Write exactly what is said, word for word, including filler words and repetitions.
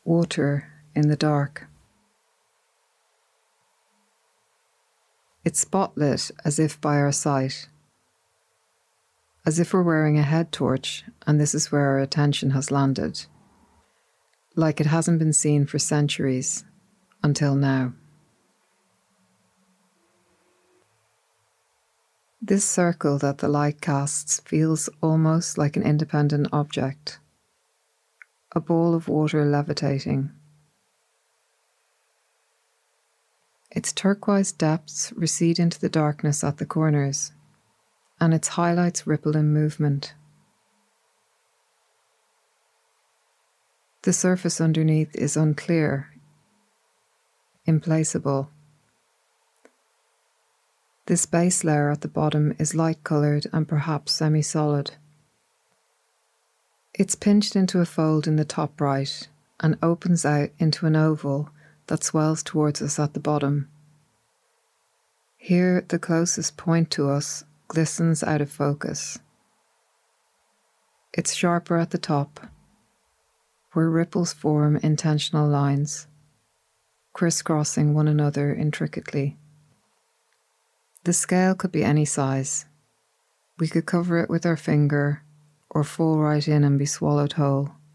Water in the dark. It's spotlit as if by our sight, as if we're wearing a head torch and this is where our attention has landed, like it hasn't been seen for centuries until now. This circle that the light casts feels almost like an independent object, a ball of water levitating. Its turquoise depths recede into the darkness at the corners, and its highlights ripple in movement. The surface underneath is unclear, implaceable. This base layer at the bottom is light-coloured and perhaps semi-solid. It's pinched into a fold in the top right and opens out into an oval that swells towards us at the bottom. Here, the closest point to us glistens out of focus. It's sharper at the top, where ripples form intentional lines, crisscrossing one another intricately. The scale could be any size. We could cover it with our finger or fall right in and be swallowed whole.